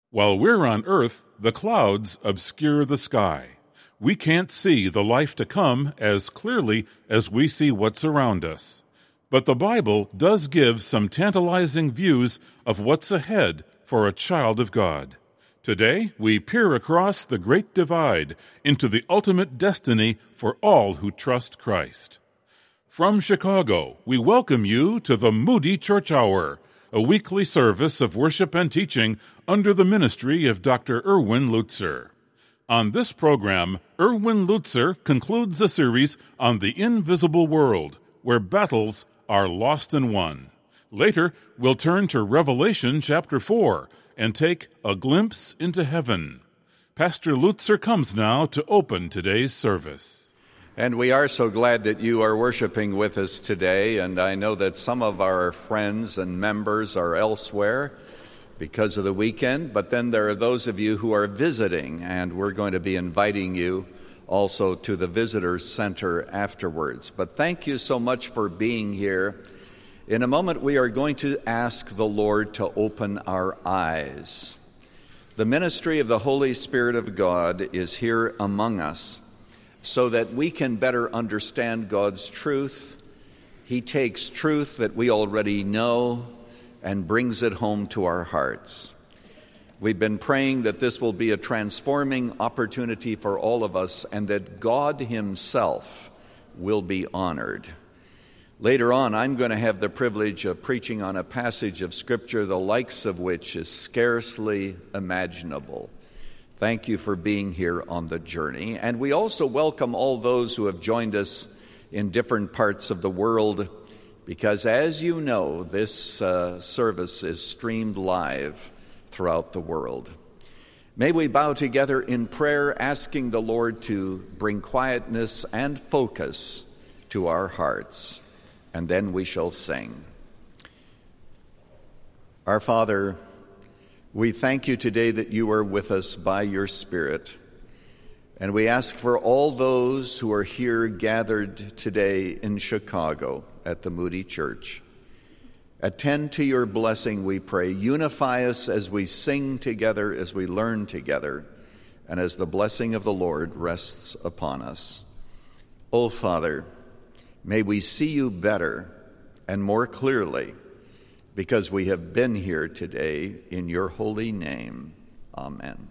While we're on Earth, the clouds obscure the sky. We can't see the life to come as clearly as we see what's around us. But the Bible does give some tantalizing views of what's ahead for a child of God. Today, we peer across the great divide into the ultimate destiny for all who trust Christ. From Chicago, we welcome you to the Moody Church Hour, a weekly service of worship and teaching under the ministry of Dr. Erwin Lutzer. On this program, Erwin Lutzer concludes a series on the invisible world, where battles are lost and won. Later, we'll turn to Revelation chapter 4 and take a glimpse into heaven. Pastor Lutzer comes now to open today's service. And we are so glad that you are worshiping with us today, and I know that some of our friends and members are elsewhere because of the weekend, but then there are those of you who are visiting, and we're going to be inviting you also to the Visitors Center afterwards. But thank you so much for being here. In a moment, we are going to ask the Lord to open our eyes. The ministry of the Holy Spirit of God is here among us, so that we can better understand God's truth. He takes truth that we already know and brings it home to our hearts. We've been praying that this will be a transforming opportunity for all of us and that God Himself will be honored. Later on, I'm going to have the privilege of preaching on a passage of Scripture the likes of which is scarcely imaginable. Thank you for being here on the journey. And we also welcome all those who have joined us in different parts of the world, because as you know, this service is streamed live throughout the world. May we bow together in prayer, asking the Lord to bring quietness and focus to our hearts, and then we shall sing. Our Father, we thank you today that you are with us by your Spirit, and we ask for all those who are here gathered today in Chicago at the Moody Church. Attend to your blessing, we pray. Unify us as we sing together, as we learn together, and as the blessing of the Lord rests upon us. O Father, may we see you better and more clearly, because we have been here today in your holy name. Amen.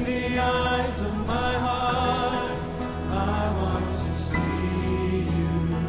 Of my heart, I want to see you.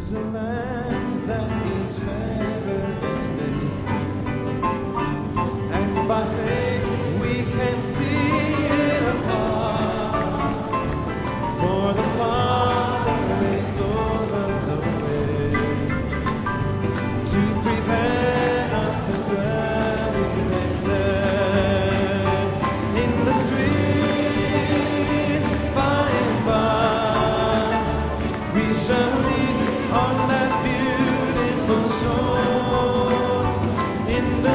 is a land that is fairer than day, and by faith we can see it afar, for the Father is over the way to prepare us to dwell in His land. In the sweet by and by we shall lean on that beautiful shore. In the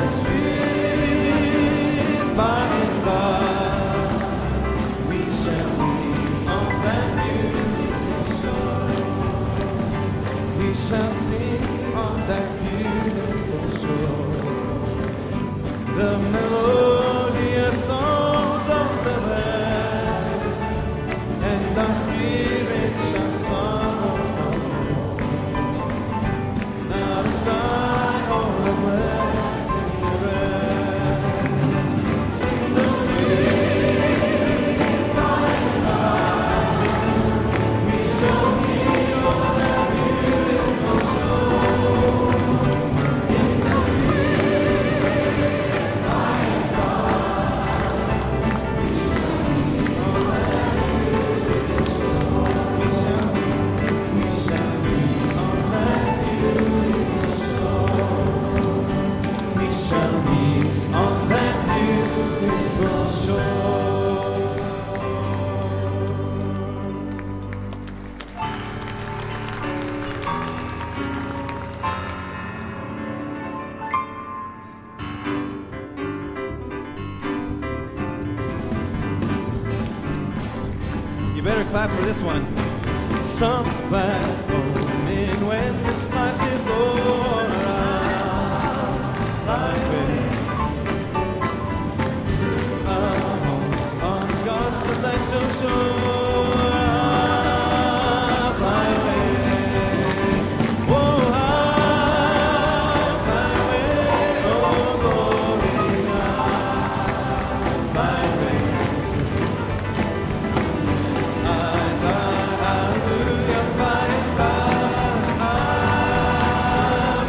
sweet by and by we shall lean on that beautiful shore. We shall sing on that beautiful shore the melodious songs of the land, and our spirits shall sorrow no more. Not a sigh or a blessing rest. In the sweet by and by we shall hear on that beautiful shore. In the sweet by and by we shall hear on that beautiful shore. We shall hear on that beautiful shore. We shall meet on that beautiful shore. You better clap for this one. Some glad morning when this life is o'er, I'll fly away on God's celestial shore. I'll fly away. Oh, I'll fly away. Oh, glory, I'll fly away. Hallelujah, by and by, I'll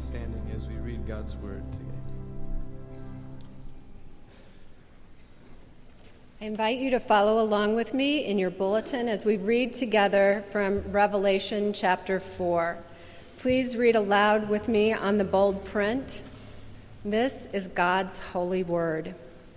standing as we read God's word together. I invite you to follow along with me in your bulletin as we read together from Revelation chapter 4. Please read aloud with me on the bold print. This is God's holy word.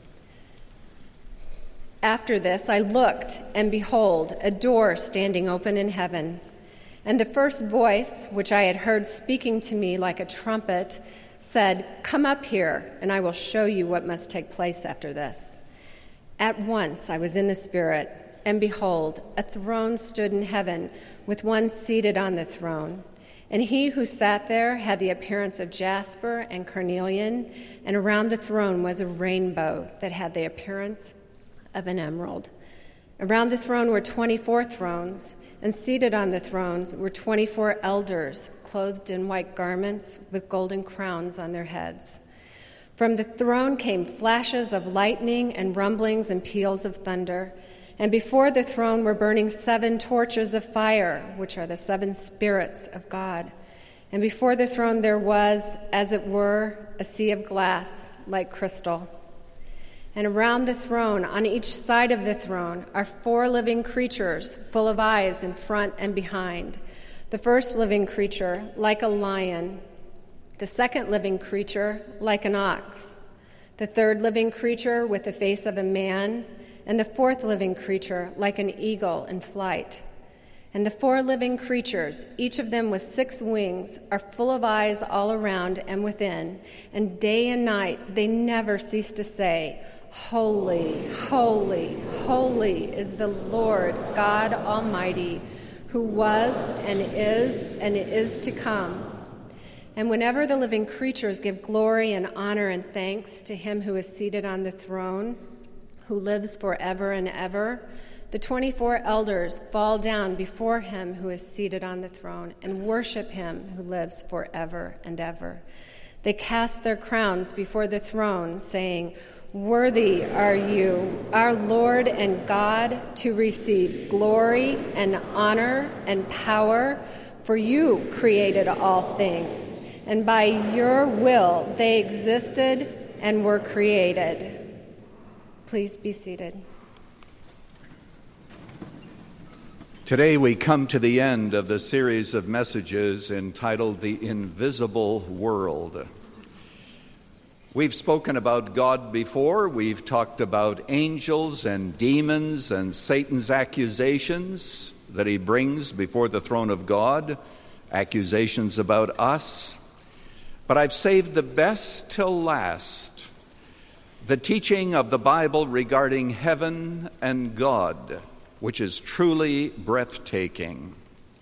After this, I looked, and behold, a door standing open in heaven. And the first voice, which I had heard speaking to me like a trumpet, said, "Come up here, and I will show you what must take place after this." At once I was in the Spirit, and behold, a throne stood in heaven, with one seated on the throne. And he who sat there had the appearance of jasper and carnelian, and around the throne was a rainbow that had the appearance of an emerald. Around the throne were 24 thrones, and seated on the thrones were 24 elders, clothed in white garments with golden crowns on their heads. From the throne came flashes of lightning and rumblings and peals of thunder. And before the throne were burning 7 torches of fire, which are the 7 spirits of God. And before the throne there was, as it were, a sea of glass like crystal. And around the throne, on each side of the throne, are 4 living creatures full of eyes in front and behind. The first living creature like a lion, the second living creature like an ox, the third living creature with the face of a man, and the fourth living creature like an eagle in flight. And the 4 living creatures, each of them with 6 wings, are full of eyes all around and within, and day and night they never cease to say, "Holy, holy, holy is the Lord God Almighty, who was and is to come." And whenever the living creatures give glory and honor and thanks to him who is seated on the throne, who lives forever and ever, the 24 elders fall down before him who is seated on the throne and worship him who lives forever and ever. They cast their crowns before the throne, saying, "Worthy are you, our Lord and God, to receive glory and honor and power, for you created all things, and by your will they existed and were created." Please be seated. Today we come to the end of the series of messages entitled The Invisible World. We've spoken about God before. We've talked about angels and demons and Satan's accusations that he brings before the throne of God, accusations about us. But I've saved the best till last, the teaching of the Bible regarding heaven and God, which is truly breathtaking.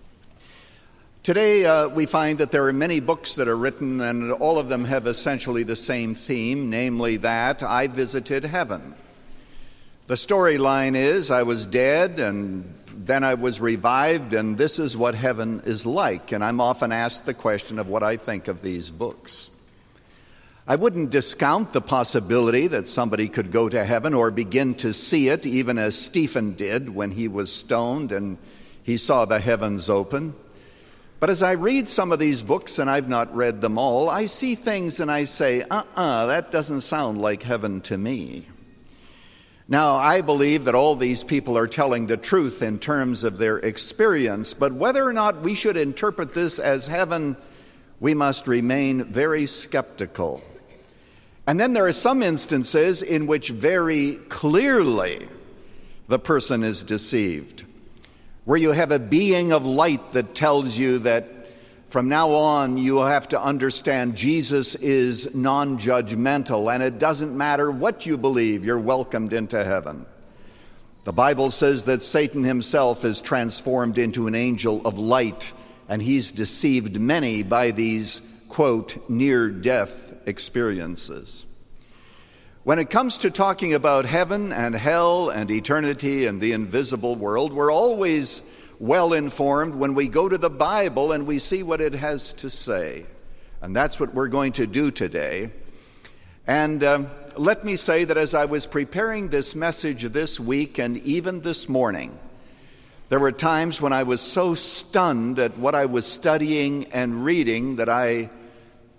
Today we find that there are many books that are written, and all of them have essentially the same theme, namely that I visited heaven. The storyline is I was dead, and then I was revived, and this is what heaven is like. And I'm often asked the question of what I think of these books. I wouldn't discount the possibility that somebody could go to heaven or begin to see it, even as Stephen did when he was stoned and he saw the heavens open. But as I read some of these books, and I've not read them all, I see things and I say, that doesn't sound like heaven to me. Now, I believe that all these people are telling the truth in terms of their experience, but whether or not we should interpret this as heaven, we must remain very skeptical. And then there are some instances in which very clearly the person is deceived, where you have a being of light that tells you that from now on you have to understand Jesus is non-judgmental, and it doesn't matter what you believe, you're welcomed into heaven. The Bible says that Satan himself is transformed into an angel of light, and he's deceived many by these, quote, near-death experiences. When it comes to talking about heaven and hell and eternity and the invisible world, we're always well informed when we go to the Bible and we see what it has to say. And that's what we're going to do today. And let me say that as I was preparing this message this week and even this morning, there were times when I was so stunned at what I was studying and reading that I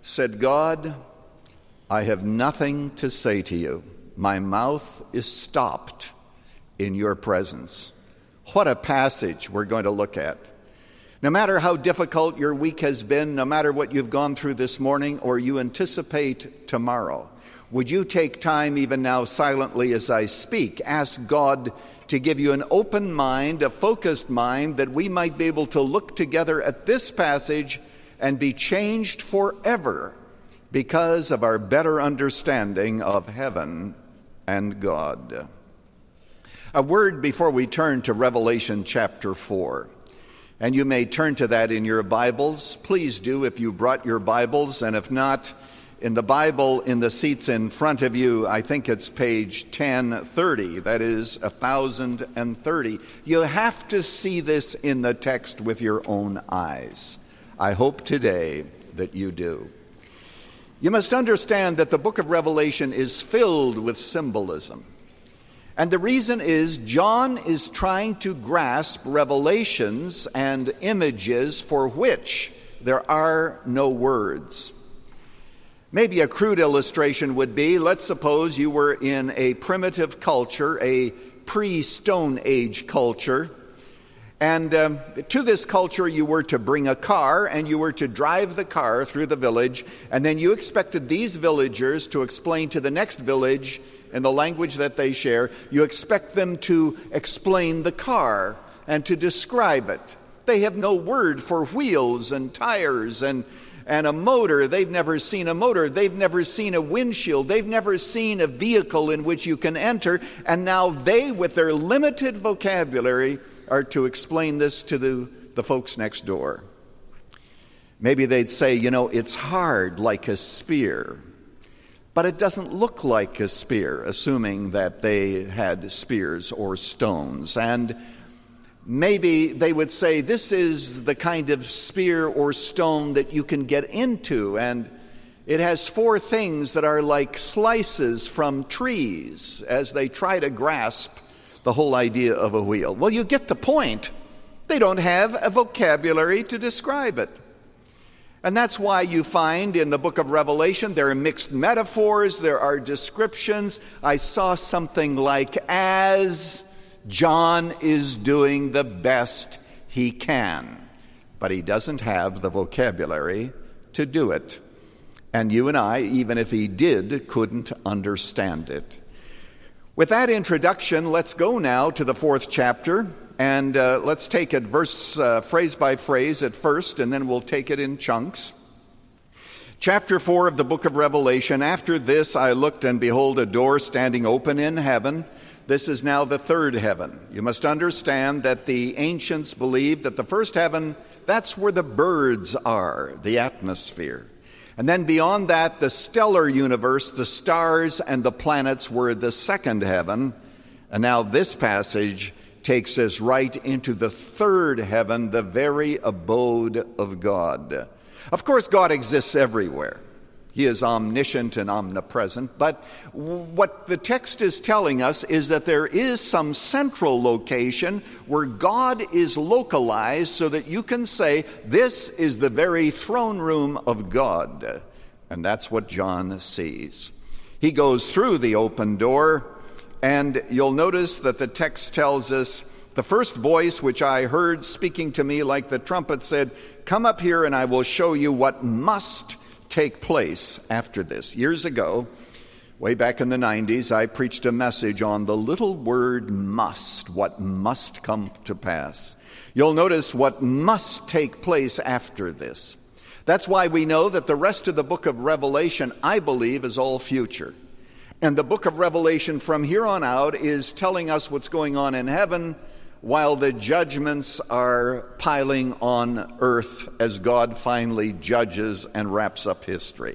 said, God, I have nothing to say to you. My mouth is stopped in your presence. What a passage we're going to look at. No matter how difficult your week has been, no matter what you've gone through this morning or you anticipate tomorrow, would you take time even now silently as I speak, ask God to give you an open mind, a focused mind, that we might be able to look together at this passage and be changed forever because of our better understanding of heaven and God. A word before we turn to Revelation chapter 4. And you may turn to that in your Bibles. Please do if you brought your Bibles, and if not, in the Bible in the seats in front of you, I think it's page 1030. That is 1030. You have to see this in the text with your own eyes. I hope today that you do. You must understand that the book of Revelation is filled with symbolism. And the reason is John is trying to grasp revelations and images for which there are no words. Maybe a crude illustration would be, let's suppose you were in a primitive culture, a pre-Stone Age culture, and to this culture you were to bring a car and you were to drive the car through the village, and then you expected these villagers to explain to the next village in the language that they share. You expect them to explain the car and to describe it. They have no word for wheels and tires and a motor. They've never seen a motor. They've never seen a windshield. They've never seen a vehicle in which you can enter. And now they, with their limited vocabulary, are to explain this to the folks next door. Maybe they'd say, it's hard like a spear, but it doesn't look like a spear, assuming that they had spears or stones. And maybe they would say, this is the kind of spear or stone that you can get into, and it has 4 things that are like slices from trees as they try to grasp the whole idea of a wheel. Well, you get the point. They don't have a vocabulary to describe it. And that's why you find in the book of Revelation there are mixed metaphors, there are descriptions. I saw something like, as John is doing the best he can, but he doesn't have the vocabulary to do it. And you and I, even if he did, couldn't understand it. With that introduction, let's go now to the 4th chapter, and let's take it phrase by phrase at first, and then we'll take it in chunks. Chapter 4 of the book of Revelation. After this I looked, and behold, a door standing open in heaven. This is now the 3rd heaven. You must understand that the ancients believed that the 1st heaven, that's where the birds are, the atmosphere. And then beyond that, the stellar universe, the stars and the planets were the 2nd heaven. And now this passage takes us right into the 3rd heaven, the very abode of God. Of course, God exists everywhere. He is omniscient and omnipresent. But what the text is telling us is that there is some central location where God is localized so that you can say, this is the very throne room of God. And that's what John sees. He goes through the open door, and you'll notice that the text tells us, the first voice which I heard speaking to me like the trumpet said, come up here and I will show you what must take place after this. Years ago, way back in the 90s, I preached a message on the little word must, what must come to pass. You'll notice what must take place after this. That's why we know that the rest of the book of Revelation, I believe, is all future. And the book of Revelation from here on out is telling us what's going on in heaven, while the judgments are piling on earth as God finally judges and wraps up history.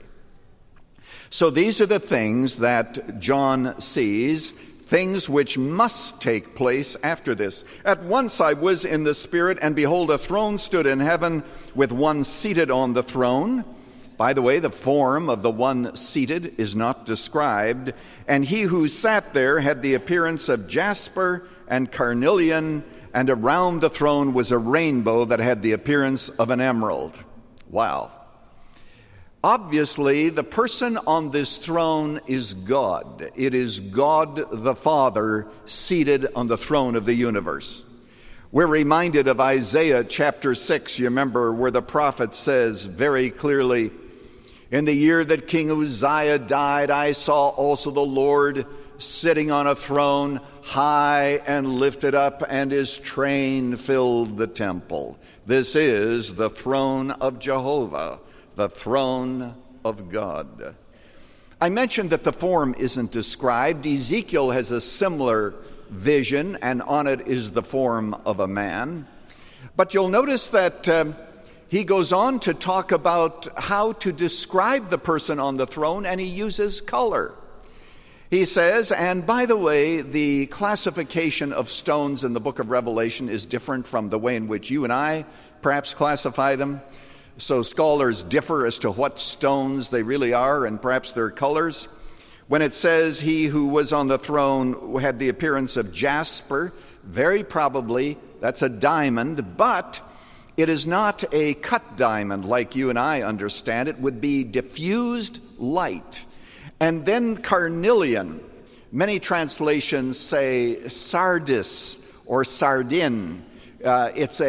So these are the things that John sees, things which must take place after this. At once I was in the Spirit, and behold, a throne stood in heaven with one seated on the throne. By the way, the form of the one seated is not described. And he who sat there had the appearance of jasper and carnelian, and around the throne was a rainbow that had the appearance of an emerald. Wow. Obviously, the person on this throne is God. It is God the Father seated on the throne of the universe. We're reminded of Isaiah chapter 6, you remember, where the prophet says very clearly, "In the year that King Uzziah died, I saw also the Lord sitting on a throne, high and lifted up, and his train filled the temple." This is the throne of Jehovah, the throne of God. I mentioned that the form isn't described. Ezekiel has a similar vision, and on it is the form of a man. But you'll notice that he goes on to talk about how to describe the person on the throne, and he uses color. He says, and by the way, the classification of stones in the book of Revelation is different from the way in which you and I perhaps classify them. So scholars differ as to what stones they really are and perhaps their colors. When it says he who was on the throne had the appearance of jasper, very probably that's a diamond, but it is not a cut diamond like you and I understand it. It would be diffused light. And then carnelian. Many translations say sardis or sardine. It's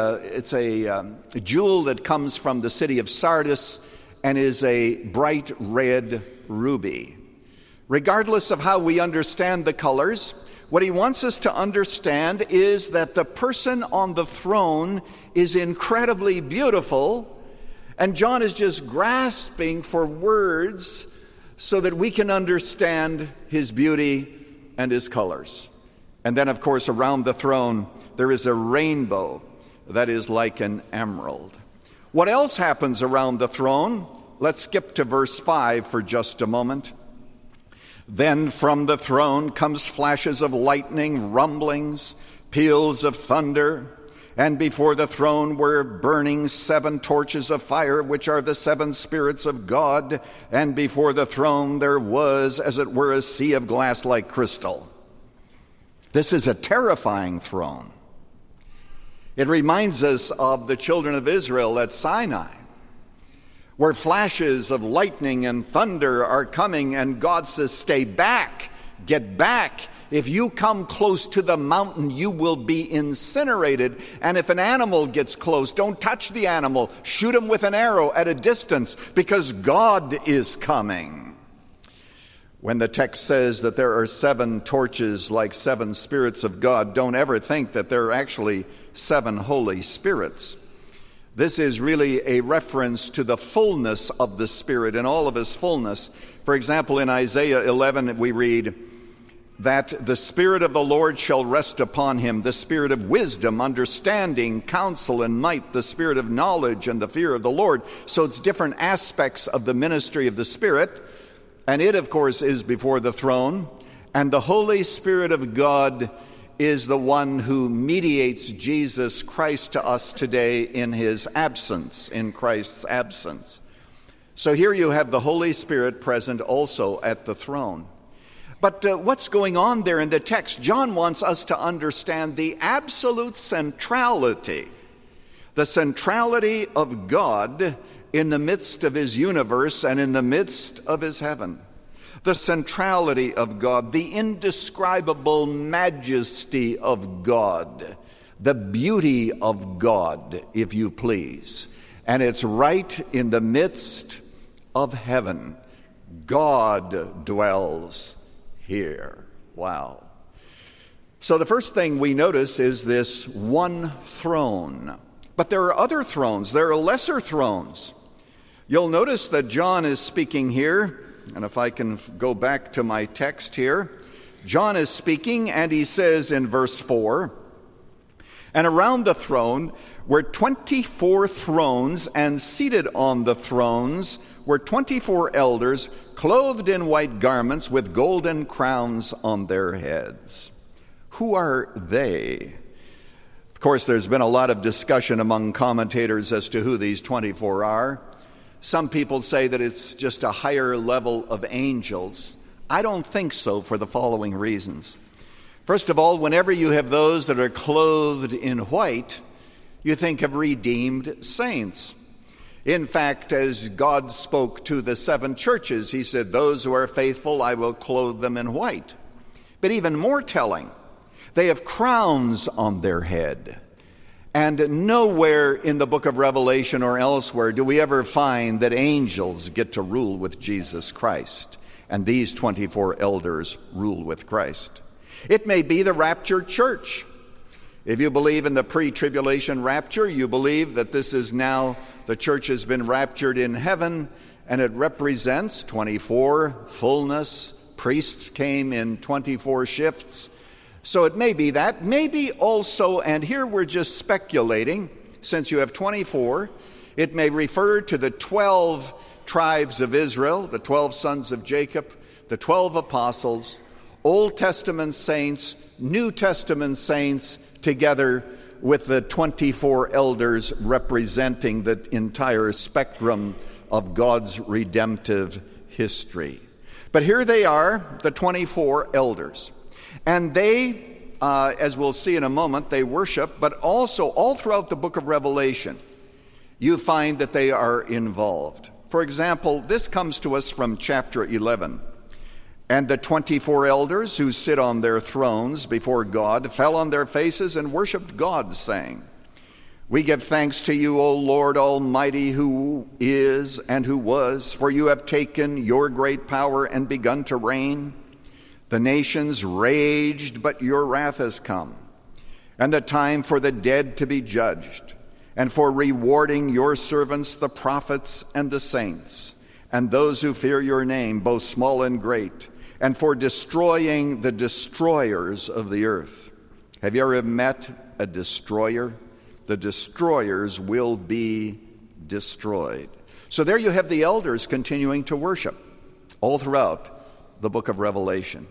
a jewel that comes from the city of Sardis and is a bright red ruby. Regardless of how we understand the colors, what he wants us to understand is that the person on the throne is incredibly beautiful, and John is just grasping for words so that we can understand his beauty and his colors. And then, of course, around the throne, there is a rainbow that is like an emerald. What else happens around the throne? Let's skip to verse 5 for just a moment. Then from the throne comes flashes of lightning, rumblings, peals of thunder, and before the throne were burning 7 torches of fire, which are the 7 spirits of God, and before the throne there was, as it were, a sea of glass like crystal. This is a terrifying throne. It reminds us of the children of Israel at Sinai, where flashes of lightning and thunder are coming, and God says, stay back, get back. If you come close to the mountain, you will be incinerated. And if an animal gets close, don't touch the animal. Shoot him with an arrow at a distance, because God is coming. When the text says that there are 7 torches like 7 spirits of God, don't ever think that there are actually 7 Holy Spirits. This is really a reference to the fullness of the Spirit in all of His fullness. For example, in Isaiah 11 we read that the Spirit of the Lord shall rest upon him, the Spirit of wisdom, understanding, counsel, and might, the Spirit of knowledge and the fear of the Lord. So it's different aspects of the ministry of the Spirit, and it, of course, is before the throne. And the Holy Spirit of God is the one who mediates Jesus Christ to us today in His absence, in Christ's absence. So here you have the Holy Spirit present also at the throne. But what's going on there in the text? John wants us to understand the absolute centrality, the centrality of God in the midst of His universe and in the midst of His heaven. The centrality of God, the indescribable majesty of God, the beauty of God, if you please. And it's right in the midst of heaven. God dwells here. Wow. So the first thing we notice is this one throne. But there are other thrones. There are lesser thrones. You'll notice that John is speaking here. And if I can go back to my text here, John is speaking, and he says in verse 4, and around the throne were 24 thrones, and seated on the thrones were 24 elders, clothed in white garments with golden crowns on their heads. Who are they? Of course, there's been a lot of discussion among commentators as to who these 24 are. Some people say that it's just a higher level of angels. I don't think so, for the following reasons. First of all, whenever you have those that are clothed in white, you think of redeemed saints. In fact, as God spoke to the 7 churches, he said, those who are faithful, I will clothe them in white. But even more telling, they have crowns on their head. And nowhere in the book of Revelation or elsewhere do we ever find that angels get to rule with Jesus Christ. And these 24 elders rule with Christ. It may be the raptured church. If you believe in the pre-tribulation rapture, you believe that this is now the church has been raptured in heaven, and it represents 24 fullness. Priests came in 24 shifts. So it may be that. Maybe also, and here we're just speculating, since you have 24, it may refer to the 12 tribes of Israel, the 12 sons of Jacob, the 12 apostles, Old Testament saints, New Testament saints, together with the 24 elders representing the entire spectrum of God's redemptive history. But here they are, the 24 elders. And they, as we'll see in a moment, they worship, but also all throughout the book of Revelation, you find that they are involved. For example, this comes to us from chapter 11. And the 24 elders who sit on their thrones before God fell on their faces and worshiped God, saying, we give thanks to you, O Lord Almighty, who is and who was, for you have taken your great power and begun to reign. The nations raged, but your wrath has come, and the time for the dead to be judged, and for rewarding your servants, the prophets and the saints, and those who fear your name, both small and great, and for destroying the destroyers of the earth. Have you ever met a destroyer? The destroyers will be destroyed. So there you have the elders continuing to worship all throughout the book of Revelation.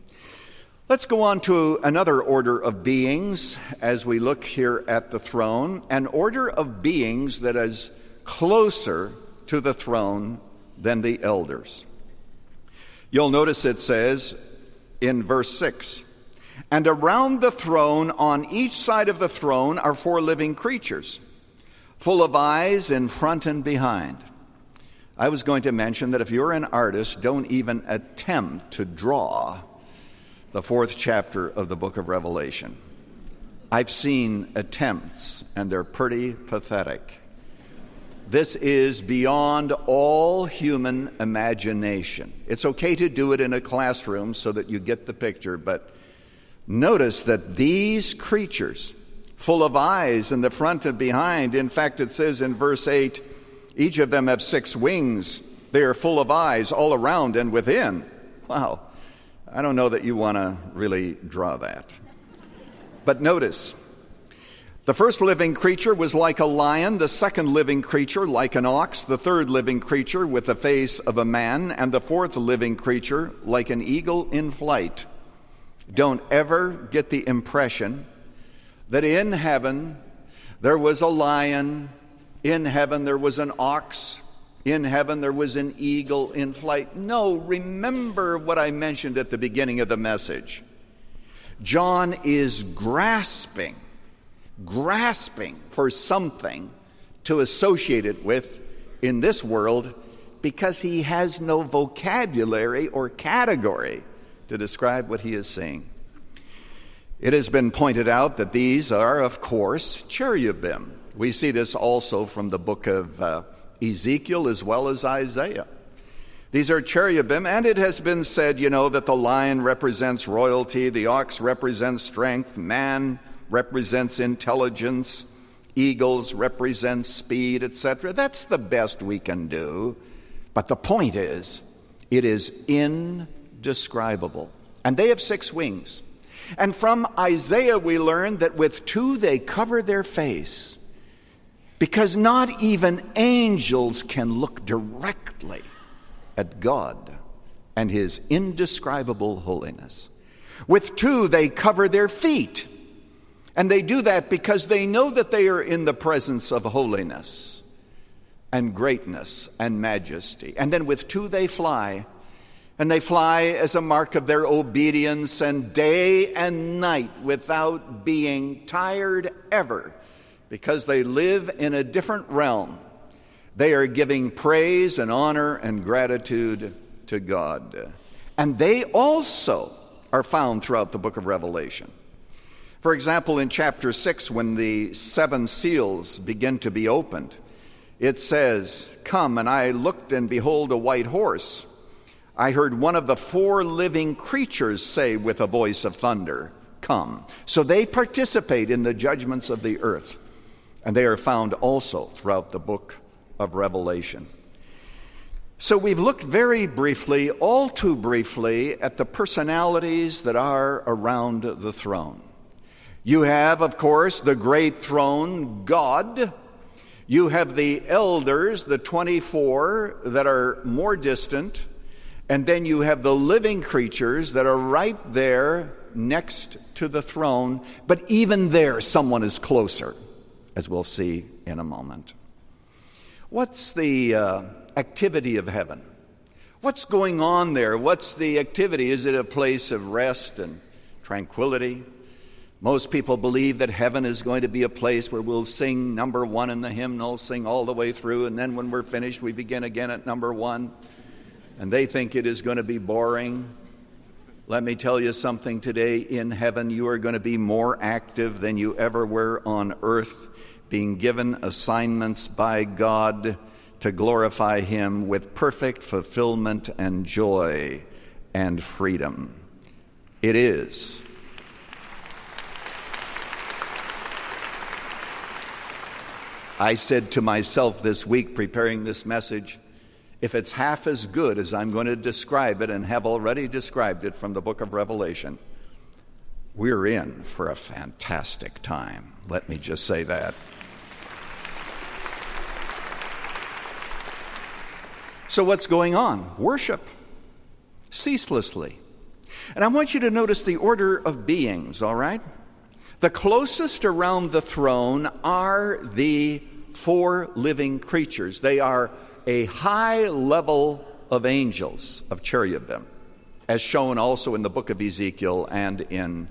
Let's go on to another order of beings as we look here at the throne, an order of beings that is closer to the throne than the elders. You'll notice it says in verse 6, and around the throne, on each side of the throne, are 4 living creatures, full of eyes in front and behind. I was going to mention that if you're an artist, don't even attempt to draw the 4th chapter of the book of Revelation. I've seen attempts, and they're pretty pathetic. This is beyond all human imagination. It's okay to do it in a classroom so that you get the picture, but notice that these creatures, full of eyes in the front and behind, in fact it says in verse 8, each of them have 6 wings. They are full of eyes all around and within. Wow, I don't know that you want to really draw that. But notice, the first living creature was like a lion, the second living creature like an ox, the third living creature with the face of a man, and the fourth living creature like an eagle in flight. Don't ever get the impression that in heaven there was a lion, in heaven there was an ox, in heaven there was an eagle in flight. No, remember what I mentioned at the beginning of the message. John is grasping for something to associate it with in this world because he has no vocabulary or category to describe what he is seeing. It has been pointed out that these are, of course, cherubim. We see this also from the book of Ezekiel as well as Isaiah. These are cherubim, and it has been said, that the lion represents royalty, the ox represents strength, man represents intelligence, eagles represent speed, etc. That's the best we can do. But the point is, it is indescribable. And they have 6 wings. And from Isaiah we learn that with 2 they cover their face, because not even angels can look directly at God and his indescribable holiness. With 2 they cover their feet. And they do that because they know that they are in the presence of holiness and greatness and majesty. And then with 2 they fly. And they fly as a mark of their obedience, and day and night without being tired ever, because they live in a different realm. They are giving praise and honor and gratitude to God. And they also are found throughout the book of Revelation. For example, in chapter 6, when the 7 seals begin to be opened, it says, "Come, and I looked, and behold, a white horse. I heard one of the 4 living creatures say with a voice of thunder, 'Come.'" So they participate in the judgments of the earth, and they are found also throughout the book of Revelation. So we've looked very briefly, all too briefly, at the personalities that are around the throne. You have, of course, the great throne, God. You have the elders, the 24, that are more distant. And then you have the living creatures that are right there next to the throne. But even there, someone is closer, as we'll see in a moment. What's the activity of heaven? What's going on there? What's the activity? Is it a place of rest and tranquility? Most people believe that heaven is going to be a place where we'll sing number 1 in the hymnal, sing all the way through, and then when we're finished, we begin again at number 1. And they think it is going to be boring. Let me tell you something today. In heaven, you are going to be more active than you ever were on earth, being given assignments by God to glorify Him with perfect fulfillment and joy and freedom. It is. I said to myself this week, preparing this message, if it's half as good as I'm going to describe it and have already described it from the book of Revelation, we're in for a fantastic time. Let me just say that. So what's going on? Worship, ceaselessly. And I want you to notice the order of beings, all right? The closest around the throne are the 4 living creatures. They are a high level of angels, of cherubim, as shown also in the book of Ezekiel and in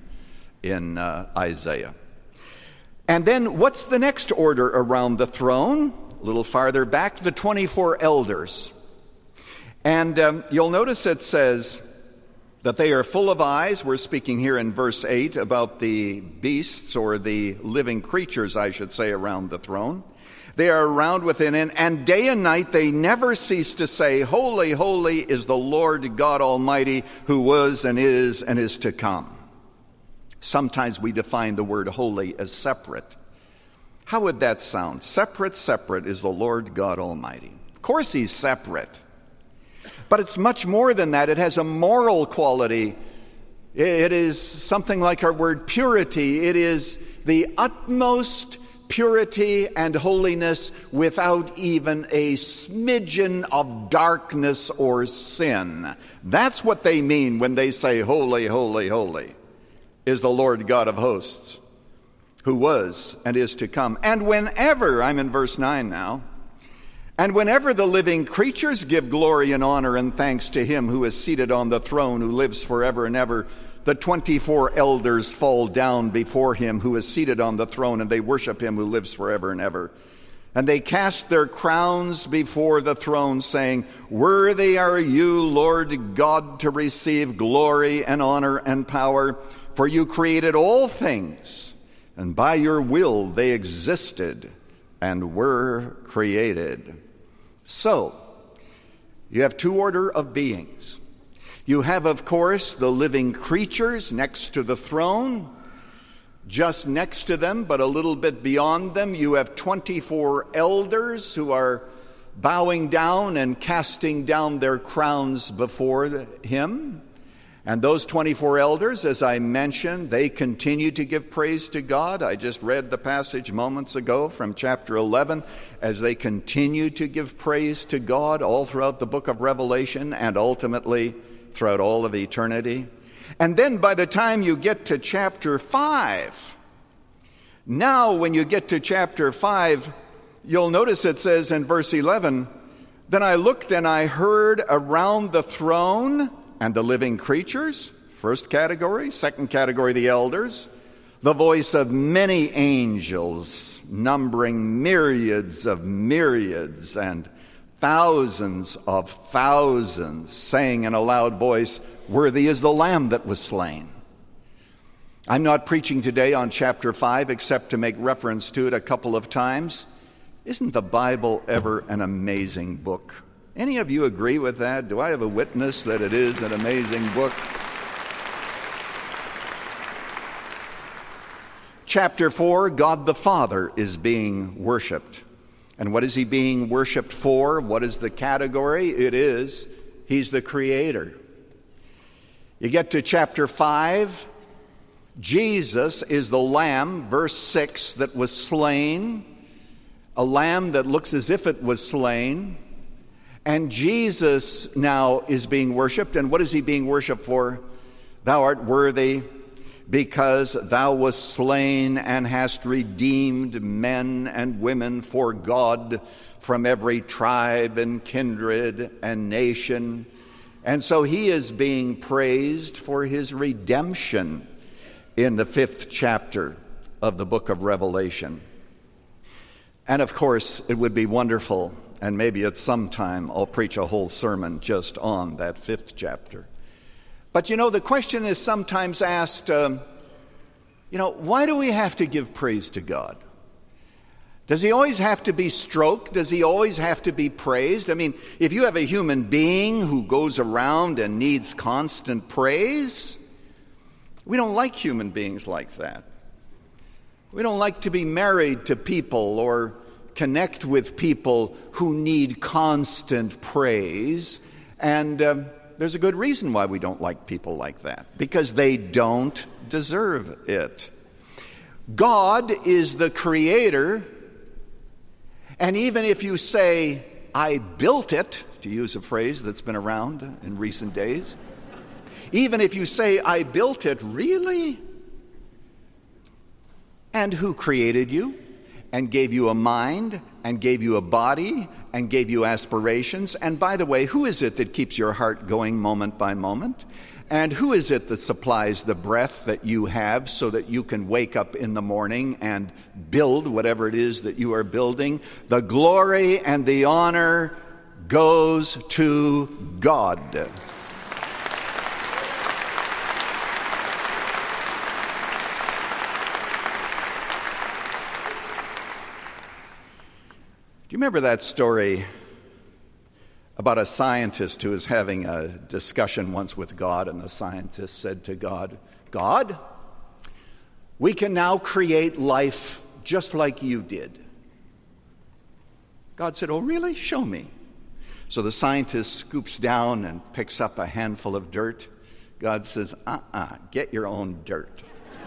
Isaiah. And then what's the next order around the throne? A little farther back, the 24 elders. And you'll notice it says that they are full of eyes. We're speaking here in verse 8 about the beasts, or the living creatures, I should say, around the throne. They are around within it, and day and night they never cease to say, "Holy, holy is the Lord God Almighty, who was and is to come." Sometimes we define the word holy as separate. How would that sound? Separate is the Lord God Almighty. Of course He's separate. But it's much more than that. It has a moral quality. It is something like our word purity. It is the utmost purity and holiness without even a smidgen of darkness or sin. That's what they mean when they say, "Holy, holy, holy is the Lord God of hosts, who was and is to come." And whenever, I'm in verse 9 now, and whenever the living creatures give glory and honor and thanks to Him who is seated on the throne, who lives forever and ever, the 24 elders fall down before Him who is seated on the throne, and they worship Him who lives forever and ever. And they cast their crowns before the throne, saying, "Worthy are you, Lord God, to receive glory and honor and power, for you created all things, and by your will they existed and were created." So, you have 2 order of beings. You have, of course, the living creatures next to the throne. Just next to them, but a little bit beyond them, you have 24 elders who are bowing down and casting down their crowns before Him. And those 24 elders, as I mentioned, they continue to give praise to God. I just read the passage moments ago from chapter 11, as they continue to give praise to God all throughout the book of Revelation and ultimately throughout all of eternity. And then by the time you get to chapter 5, now when you get to chapter 5, you'll notice it says in verse 11, "Then I looked and I heard around the throne and the living creatures," first category. Second category, the elders. the voice of many angels, numbering myriads of myriads and thousands of thousands, saying in a loud voice, "Worthy is the Lamb that was slain." I'm not preaching today on chapter 5 except to make reference to it a couple of times. Isn't the Bible ever an amazing book? Any of you agree with that? Do I have a witness that it is an amazing book? Chapter 4, God the Father is being worshiped. And what is he being worshiped for? What is the category? It is, he's the creator. You get to chapter 5, Jesus is the lamb, verse 6, that was slain, a lamb that looks as if it was slain. And Jesus now is being worshiped. And what is he being worshiped for? Thou art worthy, because thou wast slain and hast redeemed men and women for God from every tribe and kindred and nation. And so he is being praised for his redemption in the 5th chapter of the book of Revelation. And of course, it would be wonderful, and maybe at some time I'll preach a whole sermon just on that 5th chapter. But you know, the question is sometimes asked, why do we have to give praise to God? Does he always have to be stroked? Does he always have to be praised? I mean, if you have a human being who goes around and needs constant praise, we don't like human beings like that. We don't like to be married to people or connect with people who need constant praise. And there's a good reason why we don't like people like that, because they don't deserve it. God is the creator, and even if you say, "I built it," to use a phrase that's been around in recent days, even if you say, "I built it," really? And who created you and gave you a mind and gave you a body and gave you aspirations? And by the way, who is it that keeps your heart going moment by moment? And who is it that supplies the breath that you have so that you can wake up in the morning and build whatever it is that you are building? The glory and the honor goes to God. Do you remember that story about a scientist who was having a discussion once with God, and the scientist said to God, "God, we can now create life just like you did." God said, "Oh, really? Show me." So the scientist scoops down and picks up a handful of dirt. God says, get your own dirt.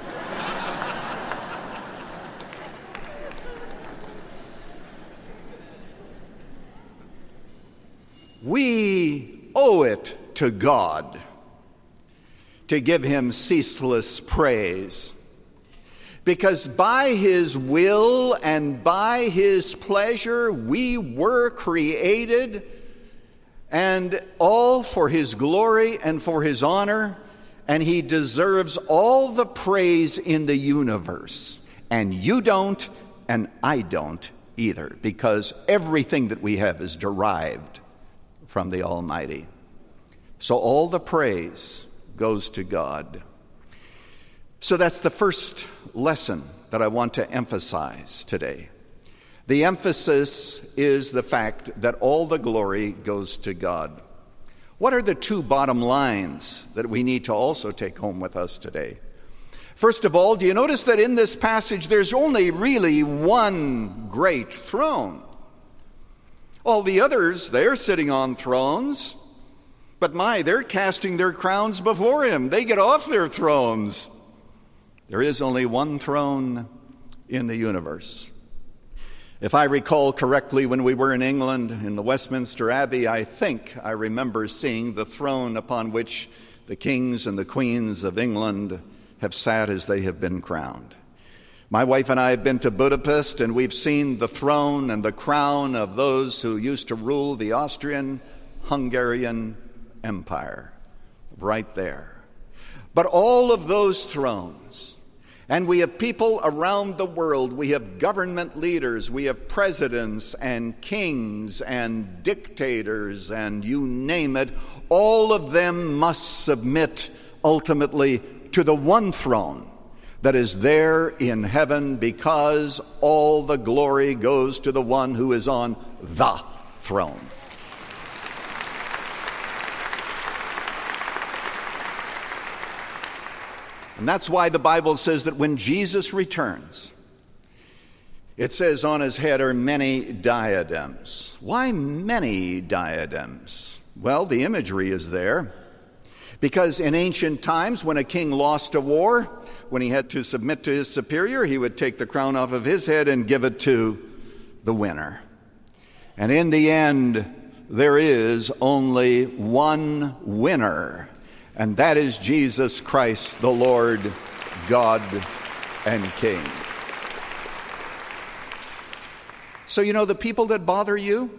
We owe it to God to give him ceaseless praise, because by his will and by his pleasure we were created, and all for his glory and for his honor, and he deserves all the praise in the universe. And you don't, and I don't either, because everything that we have is derived from the Almighty. So all the praise goes to God. So that's the first lesson that I want to emphasize today. The emphasis is the fact that all the glory goes to God. What are the two bottom lines that we need to also take home with us today? First of all, do you notice that in this passage there's only really one great throne? All the others, they're sitting on thrones, but they're casting their crowns before him. They get off their thrones. There is only one throne in the universe. If I recall correctly, when we were in England, in the Westminster Abbey, I think I remember seeing the throne upon which the kings and the queens of England have sat as they have been crowned. My wife and I have been to Budapest, and we've seen the throne and the crown of those who used to rule the Austrian-Hungarian Empire right there. But all of those thrones And we have people around the world. We have government leaders. We have presidents and kings and dictators and you name it. All of them must submit ultimately to the one throne that is there in heaven, because all the glory goes to the one who is on the throne. And that's why the Bible says that when Jesus returns, it says on his head are many diadems. Why many diadems? Well, the imagery is there. Because in ancient times, when a king lost a war, when he had to submit to his superior, he would take the crown off of his head and give it to the winner. And in the end, there is only one winner, and that is Jesus Christ, the Lord, God, and King. So you know the people that bother you?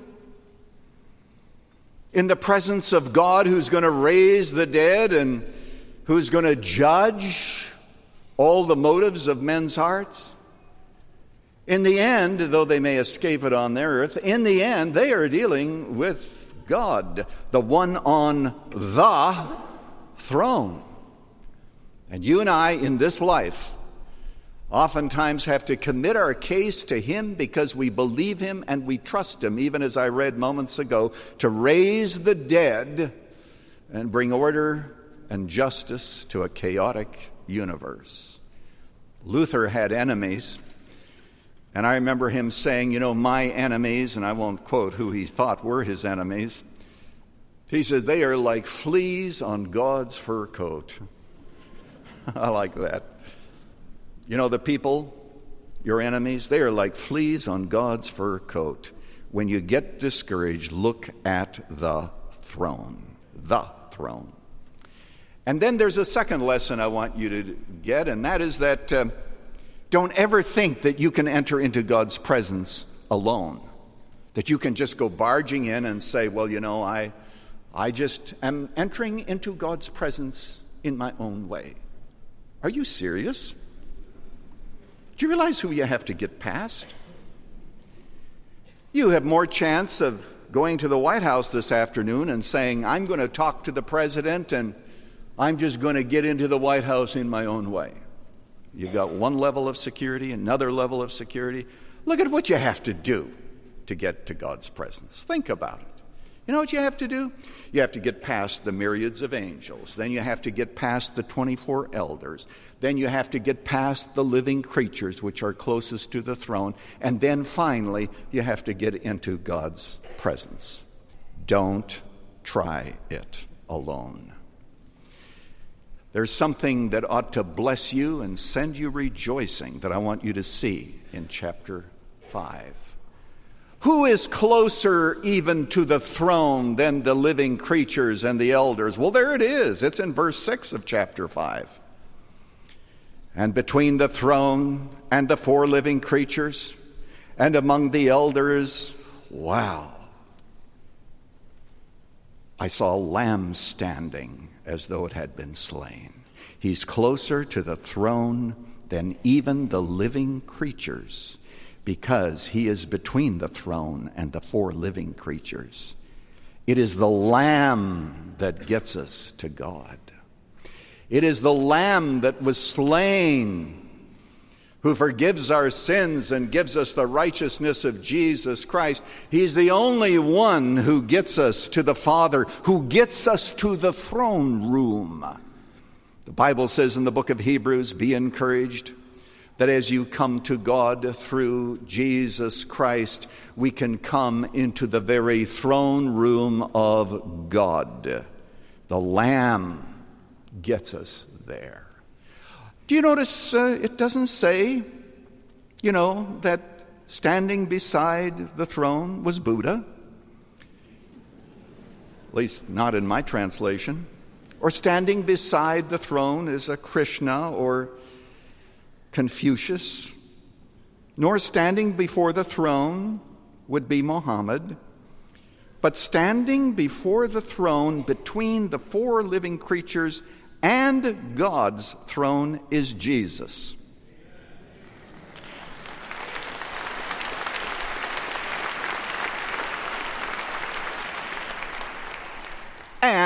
In the presence of God, who's going to raise the dead and who's going to judge all the motives of men's hearts? In the end, though they may escape it on their earth, in the end they are dealing with God, the one on the throne. And you and I in this life oftentimes have to commit our case to him because we believe him and we trust him, even as I read moments ago, to raise the dead and bring order and justice to a chaotic universe. Luther had enemies, and I remember him saying, you know, my enemies, and I won't quote who he thought were his enemies, he says, they are like fleas on God's fur coat. I like that. You know, the people, your enemies, they are like fleas on God's fur coat. When you get discouraged, look at the throne. The throne. And then there's a second lesson I want you to get, and that is that don't ever think that you can enter into God's presence alone. That you can just go barging in and say, well, you know, I just am entering into God's presence in my own way. Are you serious? Do you realize who you have to get past? You have more chance of going to the White House this afternoon and saying, I'm going to talk to the president and I'm just going to get into the White House in my own way. You've got one level of security, another level of security. Look at what you have to do to get to God's presence. Think about it. You know what you have to do? You have to get past the myriads of angels. Then you have to get past the 24 elders. Then you have to get past the living creatures which are closest to the throne. And then finally, you have to get into God's presence. Don't try it alone. There's something that ought to bless you and send you rejoicing that I want you to see in chapter 5. Who is closer even to the throne than the living creatures and the elders? Well, there it is. It's in verse 6 of chapter 5. And between the throne and the 4 living creatures and among the elders, wow, I saw a lamb standing as though it had been slain. He's closer to the throne than even the living creatures, because he is between the throne and the 4 living creatures. It is the Lamb that gets us to God. It is the Lamb that was slain, who forgives our sins and gives us the righteousness of Jesus Christ. He's the only one who gets us to the Father, who gets us to the throne room. The Bible says in the book of Hebrews, be encouraged that as you come to God through Jesus Christ, we can come into the very throne room of God. The Lamb gets us there. Do you notice it doesn't say, that standing beside the throne was Buddha? At least not in my translation. Or standing beside the throne is a Krishna or Confucius, nor standing before the throne would be Muhammad, but standing before the throne between the 4 living creatures and God's throne is Jesus.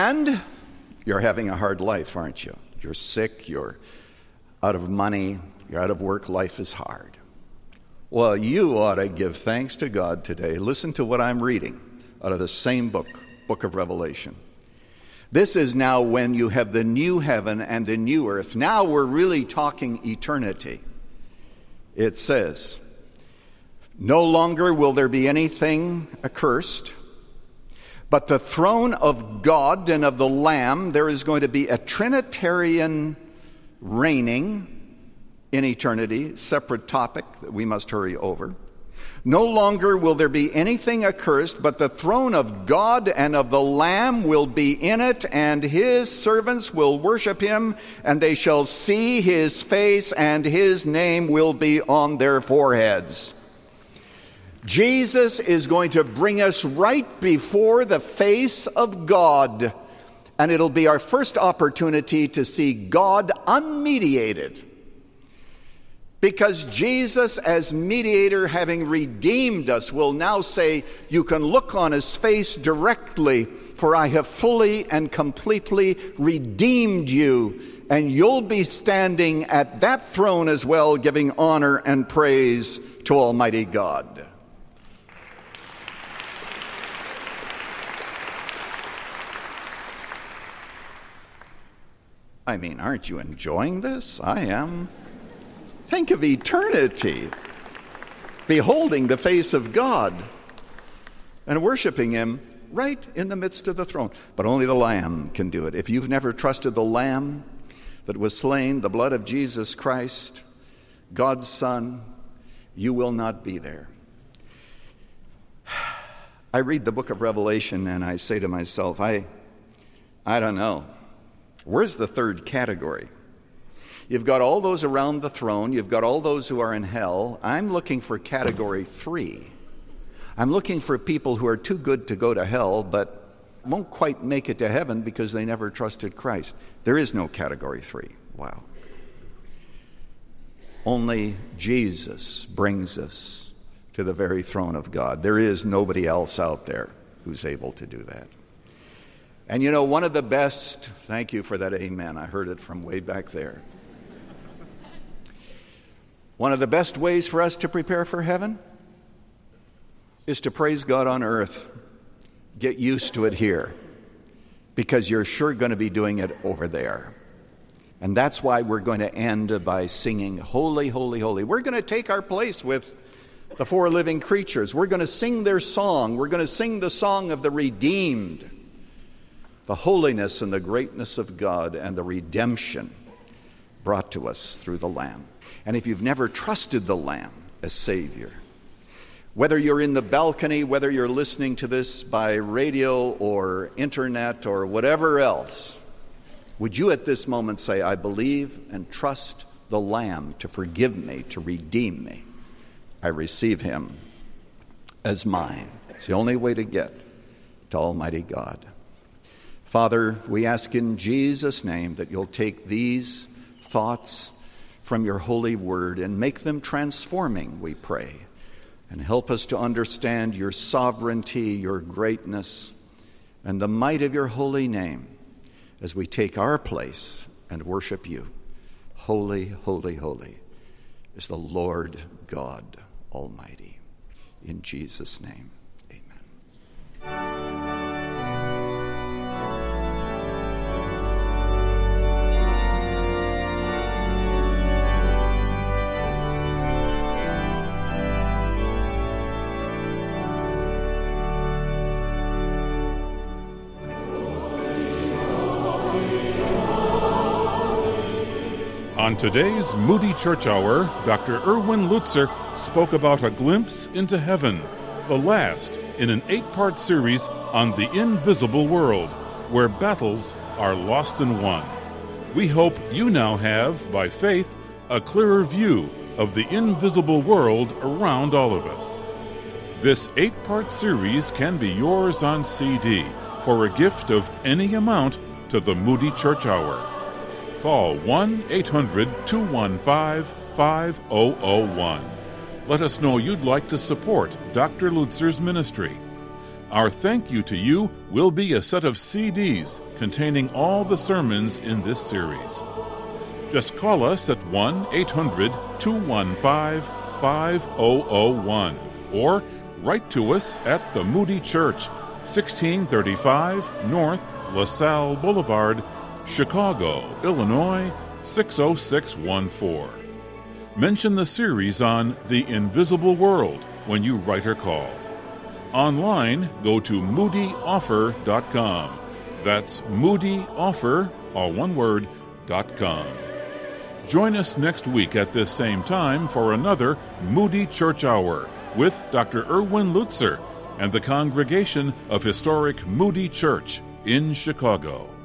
And you're having a hard life, aren't you? You're sick, you're out of money, you're out of work, life is hard. Well, you ought to give thanks to God today. Listen to what I'm reading out of the same book of Revelation. This is now when you have the new heaven and the new earth. Now we're really talking eternity. It says, no longer will there be anything accursed, but the throne of God and of the Lamb, there is going to be a Trinitarian reigning in eternity, separate topic that we must hurry over. No longer will there be anything accursed, but the throne of God and of the Lamb will be in it, and his servants will worship him, and they shall see his face, and his name will be on their foreheads. Jesus is going to bring us right before the face of God, and it'll be our first opportunity to see God unmediated. Because Jesus, as mediator, having redeemed us, will now say, you can look on his face directly, for I have fully and completely redeemed you. And you'll be standing at that throne as well, giving honor and praise to Almighty God. I mean, aren't you enjoying this? I am. Think of eternity, beholding the face of God and worshiping him right in the midst of the throne. But only the Lamb can do it. If you've never trusted the Lamb that was slain, the blood of Jesus Christ, God's Son, you will not be there. I read the book of Revelation and I say to myself, I don't know. Where's the third category? You've got all those around the throne. You've got all those who are in hell. I'm looking for category 3. I'm looking for people who are too good to go to hell, but won't quite make it to heaven because they never trusted Christ. There is no category 3. Wow. Only Jesus brings us to the very throne of God. There is nobody else out there who's able to do that. And you know, one of the best, thank you for that amen. I heard it from way back there. One of the best ways for us to prepare for heaven is to praise God on earth. Get used to it here, because you're sure going to be doing it over there. And that's why we're going to end by singing, Holy, Holy, Holy. We're going to take our place with the 4 living creatures. We're going to sing their song. We're going to sing the song of the redeemed, the holiness and the greatness of God and the redemption brought to us through the Lamb. And if you've never trusted the Lamb as Savior, whether you're in the balcony, whether you're listening to this by radio or internet or whatever else, would you at this moment say, I believe and trust the Lamb to forgive me, to redeem me. I receive him as mine. It's the only way to get to Almighty God. Father, we ask in Jesus' name that you'll take these thoughts from your holy word and make them transforming, we pray. And help us to understand your sovereignty, your greatness, and the might of your holy name as we take our place and worship you. Holy, holy, holy is the Lord God Almighty. In Jesus' name, amen. On today's Moody Church Hour, Dr. Erwin Lutzer spoke about a glimpse into heaven, the last in an 8-part series on the invisible world, where battles are lost and won. We hope you now have, by faith, a clearer view of the invisible world around all of us. This 8-part series can be yours on CD for a gift of any amount to the Moody Church Hour. Call 1-800-215-5001. Let us know you'd like to support Dr. Lutzer's ministry. Our thank you to you will be a set of CDs containing all the sermons in this series. Just call us at 1-800-215-5001 or write to us at the Moody Church, 1635 North LaSalle Boulevard, Chicago, Illinois, 60614. Mention the series on The Invisible World when you write or call. Online, go to moodyoffer.com. That's moodyoffer, all one word, .com. Join us next week at this same time for another Moody Church Hour with Dr. Erwin Lutzer and the congregation of historic Moody Church in Chicago.